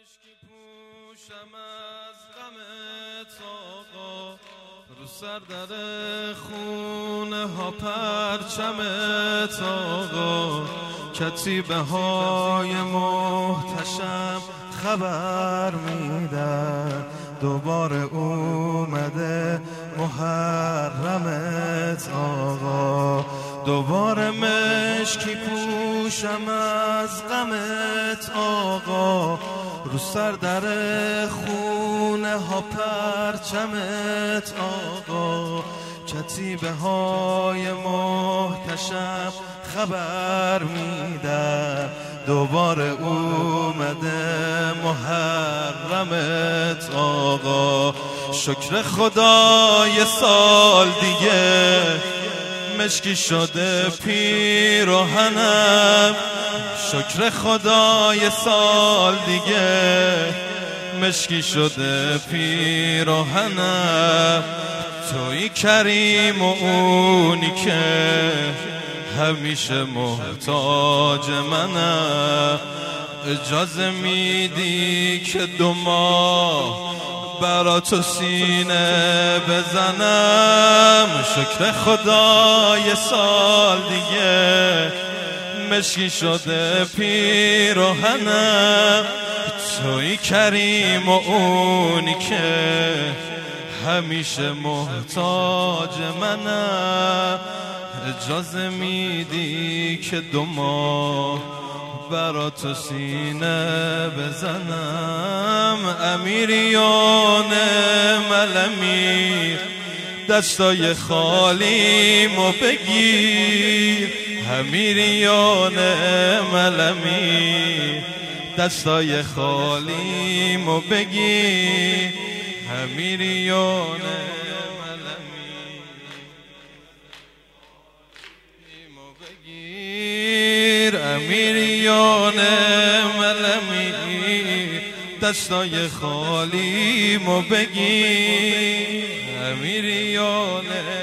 مشکی پوشم از غمت آقا، رو سر در خونه ها پرچمت آقا، کتیبه های محتشم خبر میدن دوباره اومده محرمت آقا، دوباره مشکی پوشم از غمت آقا، رو سر در خونه ها پرچمت آقا، کتیبه های محتشم خبر میدن دوباره اومده محرمت آقا. شکر خدا یه سال دیگه مشکی شده پیراهنم، شکر خدا یه سال دیگه مشکی شده پیراهنم، توی کریم و اونی که همیشه محتاج منم، اجازه میدی که 2 ماه برا تو سینه بزنم، شکر خدا یه سال دیگه مشکی شده پیراهنم، توی کریم و اونی که همیشه محتاج منم، اجازه میدی که 2 ماه برا تو سینه بزنم. امیریان ملمیر دستای خالیمو بگیر، امیریان ملمیر دستای خالیمو بگیر، امیریان امیریان ملمی دستای خالیمو بگیر، امیریان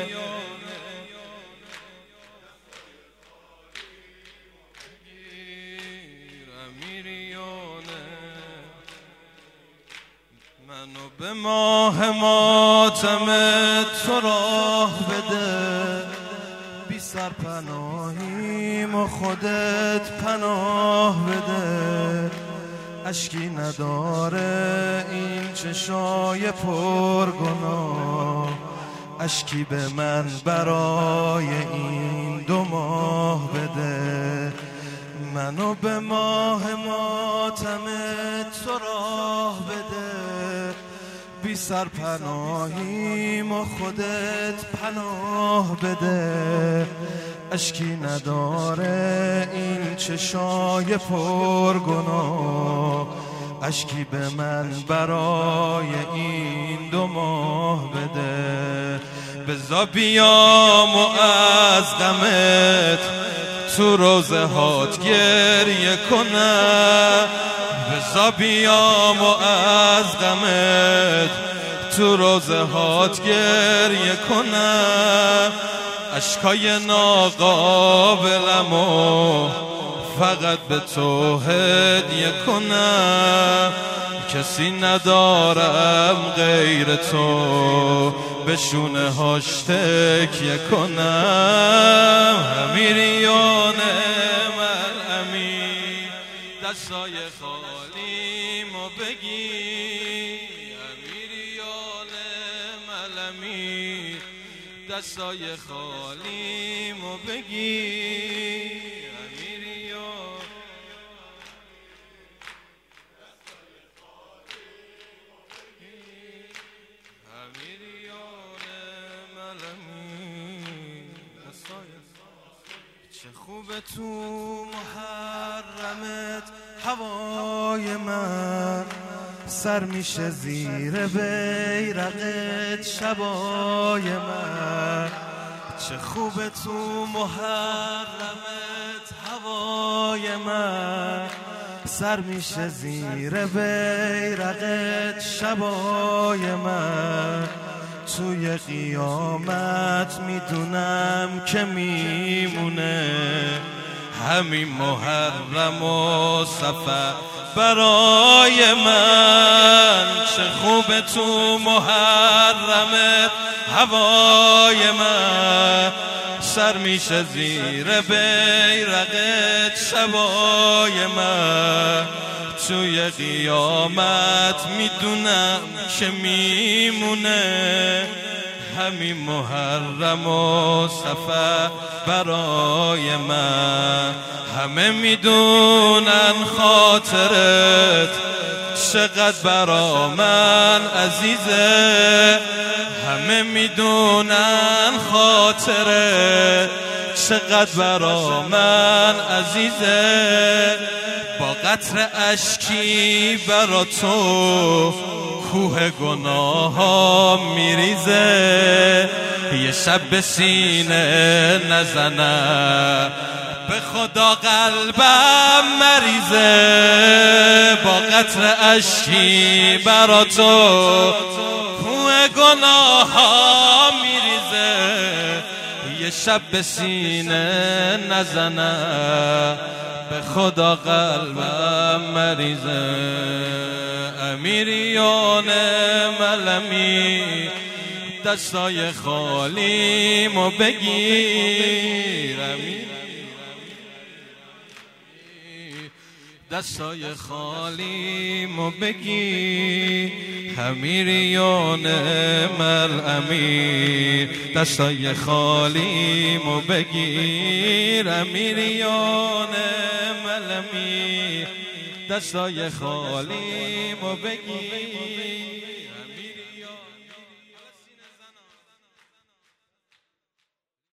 منو به ماه ماتمت تو راه بده، بی سرپناهیم و خودت پناه بده، اشکی نداره این چشای پرگناه، اشکی به من برای این 2 ماه بده، منو به ماه ماتمت تو راه بده، بی سرپناهیم و خودت پناه بده، اشکی نداره این چشای پرگناه، اشکی به من برای این 2 ماه بده، بزا بیام و از غمت تو روزه هات گریه کنم، بزا بیام و از غمت تو روزه هات گریه کنم، اشکای ناقابلمو فقط به تو هدیه کنم، کسی ندارم غیر تو به شونه هاش تکیه کنم، امیریان ملمی دستای خالیمو بگیر، امیریان ملمی دستای خالیمو بگیر، چه خوبه تو محرمت هوای من، سر میشه زیر بیرقت شبای من، چه خوبه تو محرمت هوای من، سر میشه زیر بیرقت شبای من، توی قیامت میدونم که میمونه همین محرم و صفر برای من. چه خوبه تو محرمت هوای من، سر میشه زیر بیرقت شبای من. توی قیامت میدونم که میمونه همین محرم و صفر برای من. همه میدونن خاطرت چقدر برا من عزیزه، همه میدونن خاطرت چقدر برا من عزیزه. با قطر اشکی برا تو کوه گناه میریزه. یه شب به سینه نزنم به خدا قلبم مریزه. با قطر اشکی برا تو کوه گناه میریزه. یه شب به سینه نزنم به خدا قلبم مریزه. امیریان ملمی دستای خالیمو بگیر، دستای خالیمو بگیر. امیریان ملمی دستای خالیمو بگیر. امیریان ملمی دستای خالیمو بگیر.